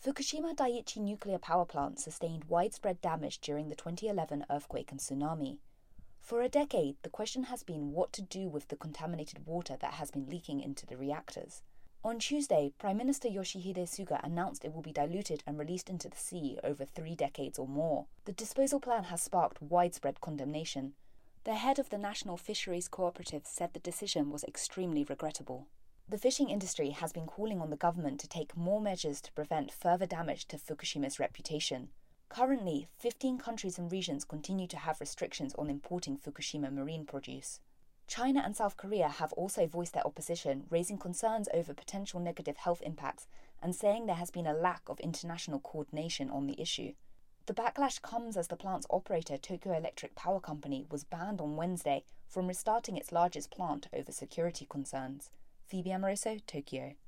Fukushima Daiichi nuclear power plant sustained widespread damage during the 2011 earthquake and tsunami. For a decade, the question has been what to do with the contaminated water that has been leaking into the reactors. On Tuesday, Prime Minister Yoshihide Suga announced it will be diluted and released into the sea over 3 decades or more. The disposal plan has sparked widespread condemnation. The head of the National Fisheries Cooperative said the decision was extremely regrettable. The fishing industry has been calling on the government to take more measures to prevent further damage to Fukushima's reputation. Currently, 15 countries and regions continue to have restrictions on importing Fukushima marine produce. China and South Korea have also voiced their opposition, raising concerns over potential negative health impacts and saying there has been a lack of international coordination on the issue. The backlash comes as the plant's operator, Tokyo Electric Power Company, was banned on Wednesday from restarting its largest plant over security concerns. Phoebe Amoroso, Tokyo.